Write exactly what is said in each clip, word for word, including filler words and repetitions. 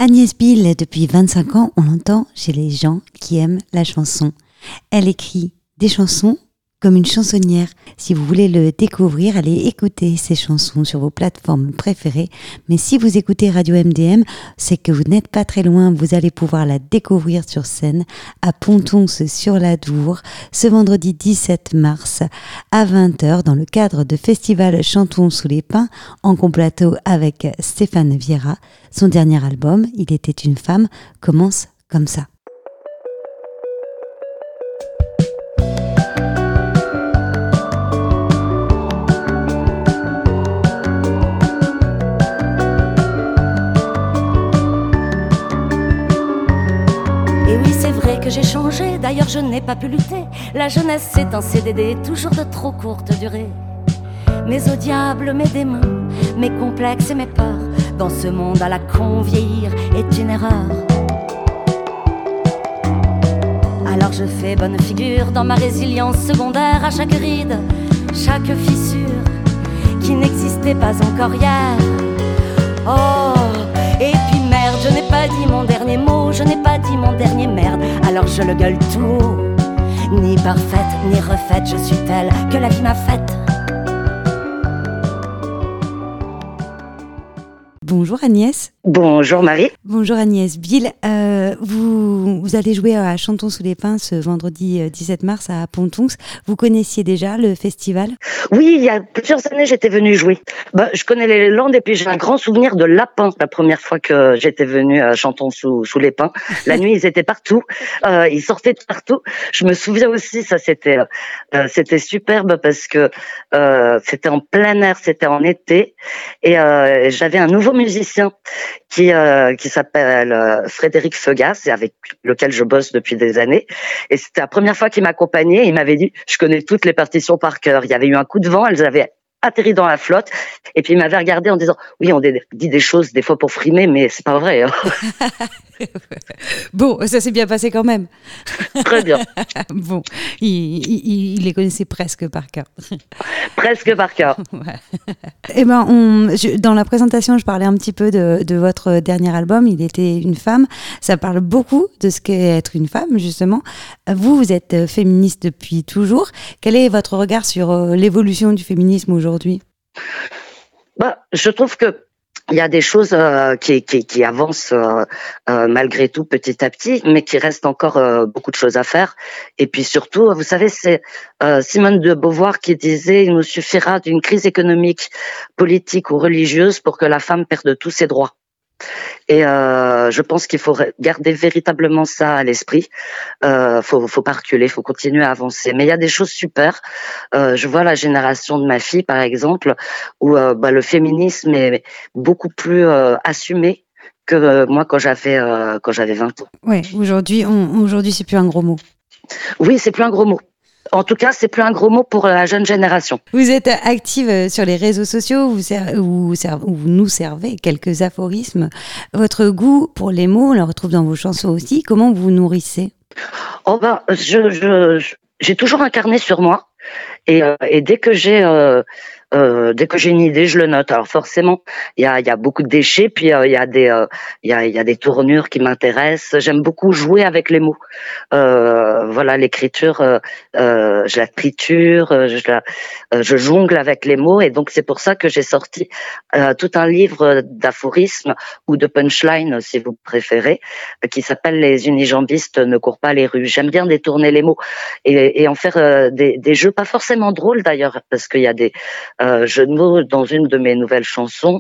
Agnès Bihl, depuis vingt-cinq ans, on l'entend chez les gens qui aiment la chanson. Elle écrit des chansons comme une chansonnière. Si vous voulez le découvrir, allez écouter ses chansons sur vos plateformes préférées. Mais si vous écoutez Radio M D M, c'est que vous n'êtes pas très loin. Vous allez pouvoir la découvrir sur scène à Pontons-sur-l'Adour ce vendredi dix-sept mars à vingt heures dans le cadre de Festival Chantons sous les pins en complateau avec Stéphane Viera. Son dernier album, Il était une femme, commence comme ça. Que j'ai changé, d'ailleurs je n'ai pas pu lutter. La jeunesse c'est un C D D, toujours de trop courte durée. Mais au diable mes démons, mes complexes et mes peurs, dans ce monde à la con vieillir est une erreur. Alors je fais bonne figure dans ma résilience secondaire à chaque ride, chaque fissure qui n'existait pas encore hier. Oh, et puis merde, je n'ai pas dit mon dernier mot, je n'ai pas dit mon dernier merde, alors je le gueule tout haut. Ni parfaite, ni refaite, je suis telle que la vie m'a faite. Bonjour Agnès. Bonjour Marie. Bonjour Agnès Bihl. Euh, vous, vous allez jouer à Chantons sous les pins ce vendredi dix-sept mars à Pontons. Vous connaissiez déjà le festival ? Oui, il y a plusieurs années j'étais venue jouer. Bah, je connais les Landes et puis j'ai un grand souvenir de lapins la première fois que j'étais venue à Chantons sous, sous les pins. La nuit ils étaient partout, euh, ils sortaient de partout. Je me souviens aussi, ça c'était euh, c'était superbe parce que euh, c'était en plein air, c'était en été et euh, j'avais un nouveau musicien qui euh, qui s'appelle euh, Frédéric Feugas et avec lequel je bosse depuis des années. Et c'était la première fois qu'il m'accompagnait. Il m'avait dit, je connais toutes les partitions par cœur. Il y avait eu un coup de vent, elles avaient atterri dans la flotte. Et puis il m'avait regardé en disant, oui, on dit des choses des fois pour frimer, mais c'est pas vrai. Hein. Bon, ça s'est bien passé quand même. Très bien. Bon, il, il, il les connaissait presque par cœur. Presque par cœur. Ouais. Eh ben, on, je, dans la présentation, je parlais un petit peu de, de votre dernier album, Il était une femme. Ça parle beaucoup de ce qu'est être une femme, justement. Vous, vous êtes féministe depuis toujours. Quel est votre regard sur euh, l'évolution du féminisme aujourd'hui ? Bah, je trouve que il y a des choses euh, qui, qui, qui avancent euh, euh, malgré tout petit à petit, mais qui restent encore euh, beaucoup de choses à faire. Et puis surtout, vous savez, c'est euh, Simone de Beauvoir qui disait « Il nous suffira d'une crise économique, politique ou religieuse pour que la femme perde tous ses droits ». Et euh, je pense qu'il faut garder véritablement ça à l'esprit. Euh, faut, faut pas reculer, faut continuer à avancer. Mais il y a des choses super. Euh, je vois la génération de ma fille, par exemple, où euh, bah, le féminisme est beaucoup plus euh, assumé que euh, moi quand j'avais euh, quand j'avais vingt ans. Ouais, aujourd'hui, on, aujourd'hui, c'est plus un gros mot. Oui, c'est plus un gros mot. En tout cas, c'est plus un gros mot pour la jeune génération. Vous êtes active sur les réseaux sociaux, vous, ser- vous, ser- vous nous servez quelques aphorismes. Votre goût pour les mots, on le retrouve dans vos chansons aussi. Comment vous vous nourrissez ? Oh ben, je, je, je, j'ai toujours un carnet sur moi. Et, euh, et dès que j'ai euh, euh, dès que j'ai une idée, je le note. Alors forcément, il y a il y a beaucoup de déchets, puis euh, il y a des euh, il y a il y a des tournures qui m'intéressent. J'aime beaucoup jouer avec les mots. Euh, voilà, l'écriture, euh, euh, je la triture, je la euh, je jongle avec les mots, et donc c'est pour ça que j'ai sorti euh, tout un livre d'aphorismes ou de punchlines, si vous préférez, qui s'appelle Les unijambistes ne courent pas les rues. J'aime bien détourner les mots et, et en faire euh, des, des jeux pas forcément drôles d'ailleurs, parce qu'il y a des euh, jeux de mots dans une de mes nouvelles chansons.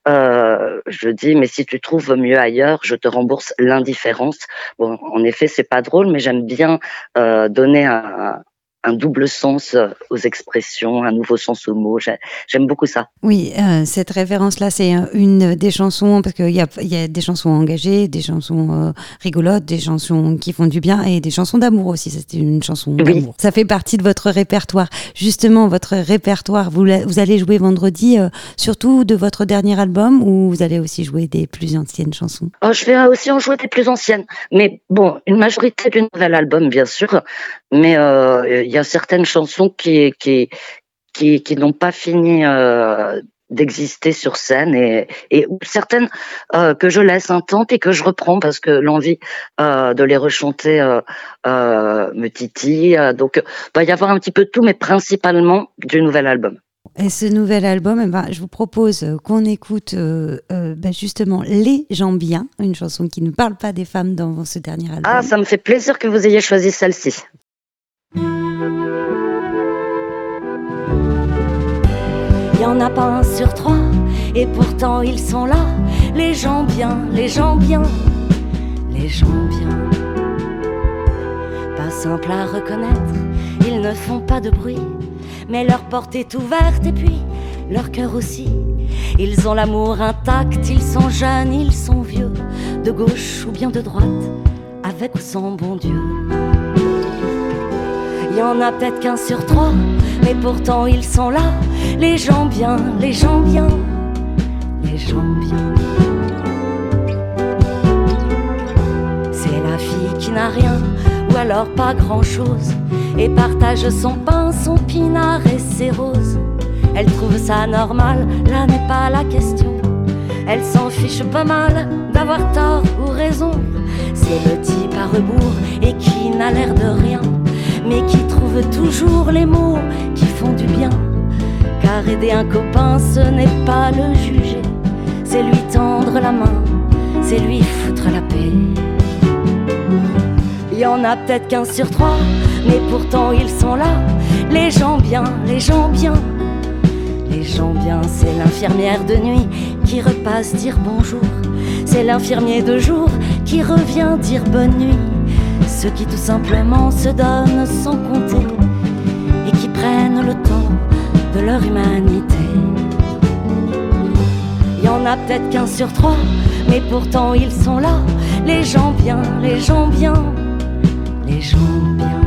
Euh, je dis, mais si tu trouves mieux ailleurs, je te rembourse l'indifférence. Bon, en effet, c'est pas drôle, mais j'aime bien euh, donner un, un double sens aux expressions, un nouveau sens aux mots. J'aime beaucoup ça. Oui, euh, cette référence-là, c'est une des chansons, parce qu'il y a, il y a des chansons engagées, des chansons euh, rigolotes, des chansons qui font du bien et des chansons d'amour aussi. C'était une chanson d'amour. Oui. Ça fait partie de votre répertoire. Justement, votre répertoire, vous, vous allez jouer vendredi, euh, surtout de votre dernier album, ou vous allez aussi jouer des plus anciennes chansons ? Oh, je vais aussi en jouer des plus anciennes. Mais bon, une majorité du nouvel album, bien sûr. Mais euh, il y a certaines chansons qui qui qui, qui n'ont pas fini euh, d'exister sur scène et, et certaines euh, que je laisse un temps et que je reprends parce que l'envie euh, de les rechanter euh, euh, me titille. Donc, il va y avoir un petit peu de tout, mais principalement du nouvel album. Et ce nouvel album, eh ben, je vous propose qu'on écoute euh, euh, ben justement Les gens bien, une chanson qui ne parle pas des femmes dans ce dernier album. Ah, ça me fait plaisir que vous ayez choisi celle-ci. Il n'y en a pas un sur trois, et pourtant ils sont là. Les gens bien, les gens bien, les gens bien. Pas simple à reconnaître, ils ne font pas de bruit, mais leur porte est ouverte et puis leur cœur aussi. Ils ont l'amour intact, ils sont jeunes, ils sont vieux, de gauche ou bien de droite, avec ou sans bon Dieu. Il y en a peut-être qu'un sur trois, mais pourtant ils sont là. Les gens bien, les gens bien, les gens bien. C'est la fille qui n'a rien, ou alors pas grand-chose, et partage son pain, son pinard et ses roses. Elle trouve ça normal, là n'est pas la question. Elle s'en fiche pas mal d'avoir tort ou raison. C'est le type à rebours et qui n'a l'air de rien, mais qui trouve toujours les mots qui font du bien. Car aider un copain, ce n'est pas le juger, c'est lui tendre la main, c'est lui foutre la paix. Il y en a peut-être qu'un sur trois, mais pourtant ils sont là. Les gens bien, les gens bien, les gens bien. C'est l'infirmière de nuit qui repasse dire bonjour, c'est l'infirmier de jour qui revient dire bonne nuit. Ceux qui tout simplement se donnent sans compter et qui prennent le temps de leur humanité. Il y en a peut-être qu'un sur trois, mais pourtant ils sont là. Les gens bien, les gens bien, les gens bien.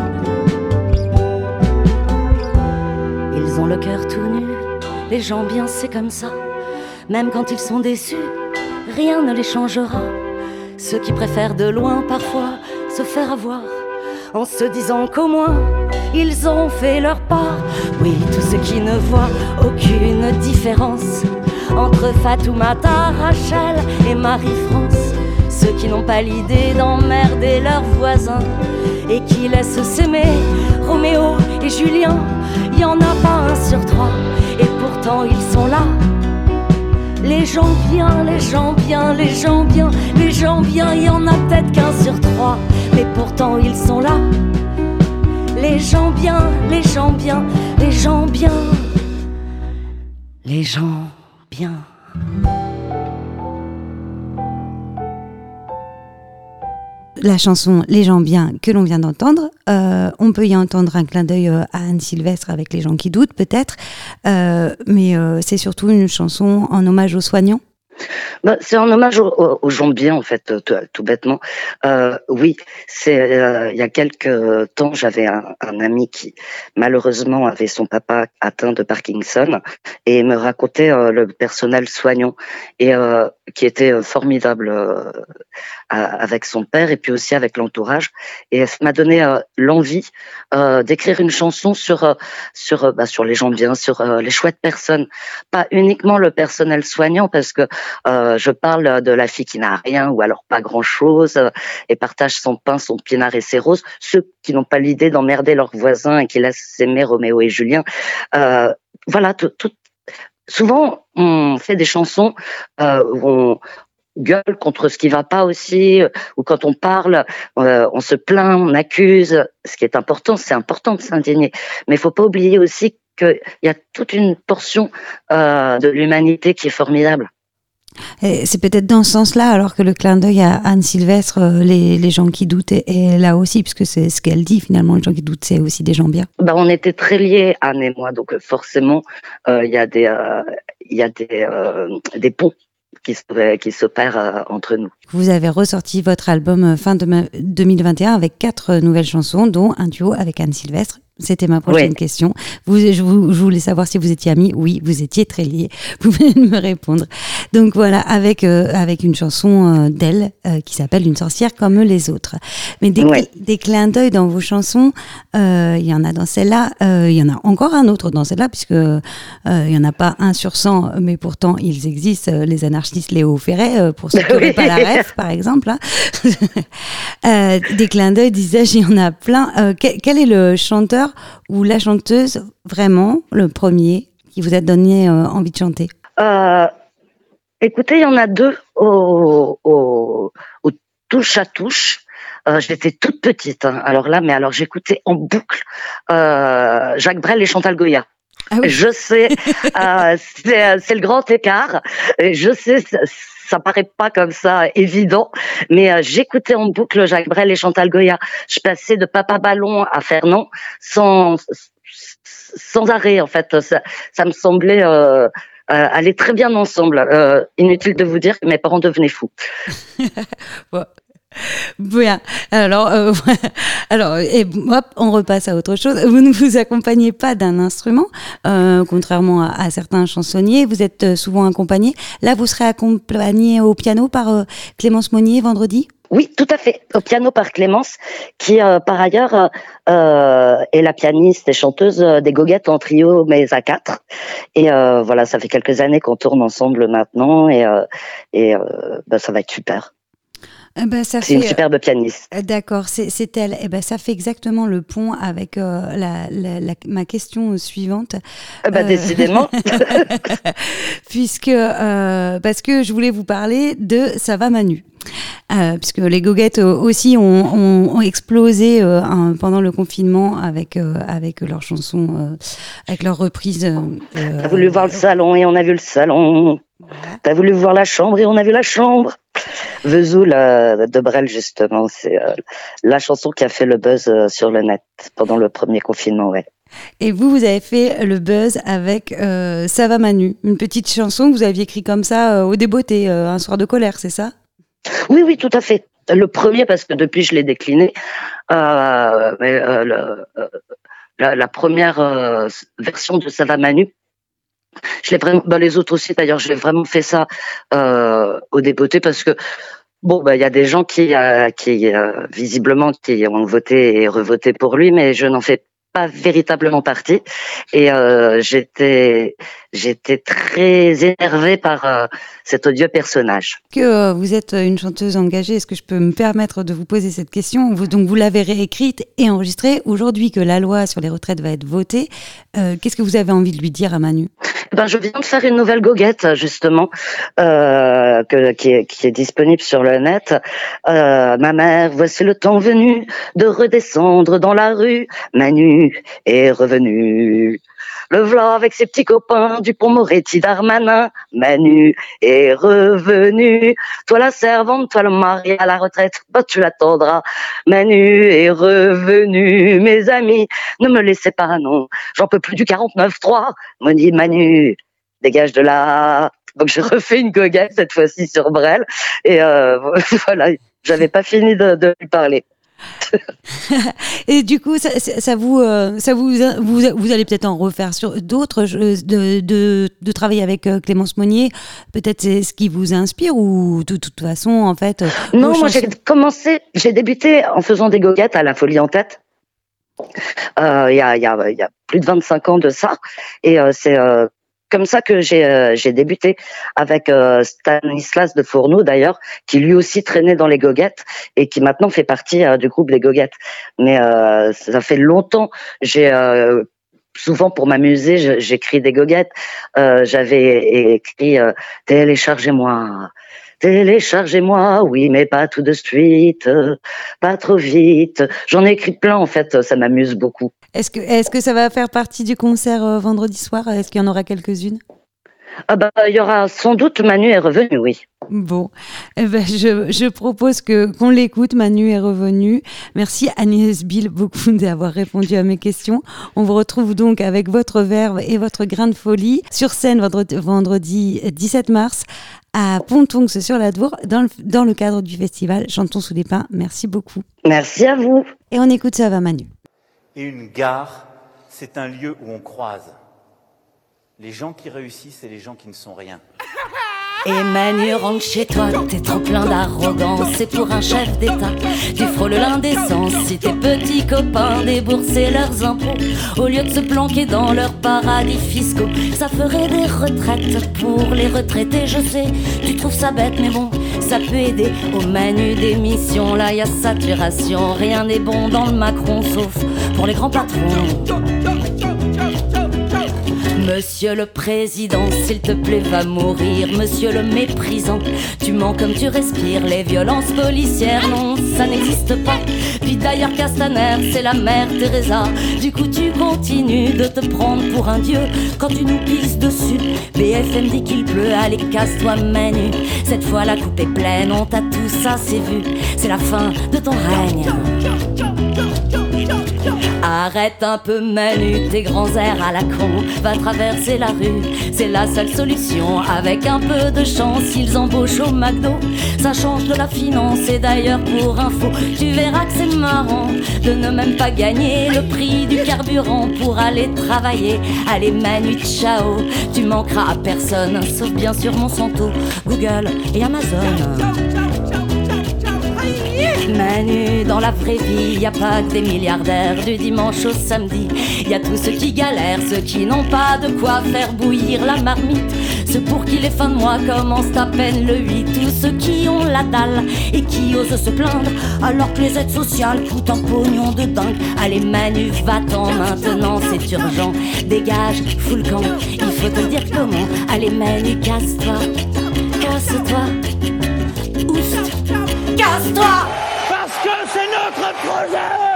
Ils ont le cœur tout nu, les gens bien c'est comme ça. Même quand ils sont déçus, rien ne les changera. Ceux qui préfèrent de loin parfois se faire avoir, en se disant qu'au moins ils auront fait leur part. Oui, tous ceux qui ne voient aucune différence entre Fatoumata, Rachel et Marie-France. Ceux qui n'ont pas l'idée d'emmerder leurs voisins et qui laissent s'aimer Roméo et Julien. Il y en a pas un sur trois, et pourtant ils sont là. Les gens bien, les gens bien, les gens bien, les gens bien. Il y en a peut-être qu'un sur trois, mais pourtant ils sont là. Les gens bien, les gens bien, les gens bien, les gens bien. La chanson Les gens bien que l'on vient d'entendre, euh, on peut y entendre un clin d'œil à Anne Sylvestre avec Les gens qui doutent peut-être, euh, mais euh, c'est surtout une chanson en hommage aux soignants. Bah, c'est en hommage aux, aux, aux gens bien en fait, tout, tout bêtement. Euh, oui, c'est euh, il y a quelques temps, j'avais un, un ami qui malheureusement avait son papa atteint de Parkinson et me racontait euh, le personnel soignant et euh, qui était formidable euh, avec son père et puis aussi avec l'entourage. Et ça m'a donné euh, l'envie euh, d'écrire une chanson sur euh, sur euh, bah, sur les gens bien, sur euh, les chouettes personnes, pas uniquement le personnel soignant parce que Euh, je parle de la fille qui n'a rien ou alors pas grand-chose euh, et partage son pain, son pinard et ses roses. Ceux qui n'ont pas l'idée d'emmerder leurs voisins et qui laissent s'aimer Roméo et Julien. Euh, voilà, tout, tout. Souvent, on fait des chansons euh, où on gueule contre ce qui va pas aussi, ou quand on parle, euh, on se plaint, on accuse. Ce qui est important, c'est important de s'indigner. Mais il faut pas oublier aussi qu'il y a toute une portion euh, de l'humanité qui est formidable. Et c'est peut-être dans ce sens-là, alors que le clin d'œil à Anne Sylvestre, les, les gens qui doutent, est, est là aussi, puisque c'est ce qu'elle dit finalement, les gens qui doutent, c'est aussi des gens bien. Bah, on était très liés, Anne et moi, donc forcément, il euh, y a des, il euh, y a des, euh, des ponts qui se, qui s'opèrent euh, entre nous. Vous avez ressorti votre album fin de deux mille vingt et un avec quatre nouvelles chansons, dont un duo avec Anne Sylvestre, C'était ma prochaine Oui. question. Vous, je, vous, je voulais savoir si vous étiez amis. Oui, vous étiez très liés. Vous venez de me répondre. Donc voilà, avec, euh, avec une chanson euh, d'elle euh, qui s'appelle Une sorcière comme les autres. Mais des, Ouais. cl- des clins d'œil dans vos chansons, euh, il y en a dans celle-là. Euh, il y en a encore un autre dans celle-là, puisque euh, il n'y en a pas un sur cent, mais pourtant ils existent. euh, Les anarchistes Léo Ferré, euh, pour ceux qui n'auraient Oui. pas la ref, par exemple. Hein. Euh, des clins d'œil, disais-je, il y en a plein. Euh, quel, quel est le chanteur ou la chanteuse, vraiment, le premier, qui vous a donné euh, envie de chanter? Euh, écoutez, il y en a deux au, au, au touche à touche. Euh, j'étais toute petite, hein. Alors là, mais alors j'écoutais en boucle euh, Jacques Brel et Chantal Goya. Ah oui. Je sais, euh, c'est, c'est le grand écart. Et je sais, ça, ça paraît pas comme ça évident, mais euh, j'écoutais en boucle Jacques Brel et Chantal Goya. Je passais de Papa Ballon à Fernand sans sans arrêt en fait. Ça, ça me semblait euh, euh, aller très bien ensemble. Euh, inutile de vous dire que mes parents devenaient fous. Bon. Bien. Alors, euh, alors et, hop, on repasse à autre chose. Vous ne vous accompagnez pas d'un instrument, euh, contrairement à, à certains chansonniers. Vous êtes euh, souvent accompagné. Là, vous serez accompagné au piano par euh, Clémence Monnier vendredi. Oui, tout à fait. Au piano par Clémence, qui euh, par ailleurs euh, est la pianiste et chanteuse des Goguettes en trio, mais à quatre. Et euh, voilà, ça fait quelques années qu'on tourne ensemble maintenant, et, euh, et euh, bah, ça va être super. Eh ben, ça C'est fait... une superbe pianiste. D'accord, c'est, c'est elle. Eh ben, ça fait exactement le pont avec euh, la, la, la, ma question suivante. Eh ben, euh... décidément. Puisque, euh, parce que je voulais vous parler de Ça va Manu. Euh, puisque les Goguettes euh, aussi ont, ont, ont explosé euh, un, pendant le confinement avec, euh, avec leurs chansons, euh, avec leurs reprises. Euh, T'as voulu voir le salon et on a vu le salon. Voilà. T'as voulu voir la chambre et on a vu la chambre. Vesoul euh, de Brel, justement, c'est euh, la chanson qui a fait le buzz euh, sur le net pendant le premier confinement, ouais. Et vous, vous avez fait le buzz avec euh, Ça va Manu, une petite chanson que vous aviez écrite comme ça euh, au débeauté, euh, un soir de colère, c'est ça? Oui, oui, tout à fait. Le premier, parce que depuis je l'ai décliné, euh, mais euh, le, euh, la, la première euh, version de Ça va Manu, je l'ai vraiment, bah, les autres aussi d'ailleurs, je l'ai vraiment fait ça euh, au débeauté parce que bon, bah il y a des gens qui, euh, qui euh, visiblement qui ont voté et revoté pour lui, mais je n'en fais pas véritablement partie. Et euh, j'étais j'étais très énervée par euh, cet odieux personnage. Que euh, vous êtes une chanteuse engagée, est-ce que je peux me permettre de vous poser cette question? Vous, donc vous l'avez réécrite et enregistrée. Aujourd'hui que la loi sur les retraites va être votée, euh, qu'est-ce que vous avez envie de lui dire à Manu? Ben, je viens de faire une nouvelle goguette, justement, euh, que, qui, est, qui est disponible sur le net. Euh, ma mère, voici le temps venu de redescendre dans la rue. Manu est revenu. Le v'là avec ses petits copains du Pont-Moretti Darmanin. Manu est revenu. Toi la servante, toi le mari à la retraite, bah tu l'attendras. Manu est revenu. Mes amis, ne me laissez pas, non. J'en peux plus du quarante-neuf trois. Me dit Manu, dégage de là. Donc j'ai refait une goguette cette fois-ci sur Brel. Et euh, voilà, j'avais pas fini de, de lui parler. Et du coup, ça, ça vous, euh, ça vous, vous, vous allez peut-être en refaire sur d'autres, de, de, de travailler avec Clémence Monnier. Peut-être c'est ce qui vous inspire ou de toute façon, en fait. Non, moi chansons... j'ai commencé, j'ai débuté en faisant des goguettes à la Folie en Tête. Il euh, y a, il y a, il y a plus de vingt-cinq ans de ça, et euh, c'est euh, comme ça que j'ai euh, j'ai débuté avec euh, Stanislas de Fourneau d'ailleurs, qui lui aussi traînait dans les goguettes et qui maintenant fait partie euh, du groupe des Goguettes. Mais euh, ça fait longtemps, j'ai euh, souvent pour m'amuser, j'écris des goguettes. Euh, j'avais écrit euh, téléchargez-moi. Téléchargez-moi, oui, mais pas tout de suite, pas trop vite. J'en ai écrit plein, en fait, ça m'amuse beaucoup. Est-ce que, est-ce que ça va faire partie du concert euh, vendredi soir? Est-ce qu'il y en aura quelques-unes? Ah bah, il y aura sans doute Manu est revenu, oui. Bon, eh ben, je, je propose que, qu'on l'écoute, Manu est revenu. Merci Agnès Bill beaucoup d'avoir répondu à mes questions. On vous retrouve donc avec votre verve et votre grain de folie sur scène vendredi, vendredi dix-sept mars à Pontonx sur la Dour dans le, dans le cadre du festival Chantons sous les pins. Merci beaucoup. Merci à vous. Et on écoute Ça va Manu. Et une gare c'est un lieu où on croise les gens qui réussissent et les gens qui ne sont rien. Et Manu, rentre chez toi, t'es trop plein d'arrogance. C'est pour un chef d'État, tu frôles l'indécence. Si tes petits copains déboursaient leurs impôts au lieu de se planquer dans leurs paradis fiscaux, ça ferait des retraites pour les retraités. Je sais, tu trouves ça bête, mais bon, ça peut aider. Au Manu d'émission, là y a saturation. Rien n'est bon dans le Macron, sauf pour les grands patrons. Monsieur le Président, s'il te plaît, va mourir. Monsieur le méprisant, tu mens comme tu respires. Les violences policières, non, ça n'existe pas. Puis d'ailleurs, Castaner, c'est la mère Teresa. Du coup, tu continues de te prendre pour un dieu quand tu nous pisses dessus. B F M dit qu'il pleut, allez, casse-toi, Manu. Cette fois, la coupe est pleine, on t'a tout ça, c'est vu. C'est la fin de ton règne. Arrête un peu Manu, tes grands airs à la con. Va traverser la rue, c'est la seule solution. Avec un peu de chance, ils embauchent au McDo. Ça change de la finance et d'ailleurs pour info, tu verras que c'est marrant de ne même pas gagner le prix du carburant pour aller travailler. Allez Manu, ciao, tu manqueras à personne, sauf bien sûr Monsanto, Google et Amazon. Manu, dans la vraie vie, y a pas que des milliardaires. Du dimanche au samedi, y a tous ceux qui galèrent, ceux qui n'ont pas de quoi faire bouillir la marmite, ceux pour qui les fins de mois commencent à peine le huit, tous ceux qui ont la dalle et qui osent se plaindre alors que les aides sociales coûtent un pognon de dingue. Allez Manu, va-t'en maintenant, c'est urgent. Dégage, fous le camp, il faut te dire comment. Allez Manu, casse-toi, casse-toi, oust, casse-toi. Parce que c'est notre projet!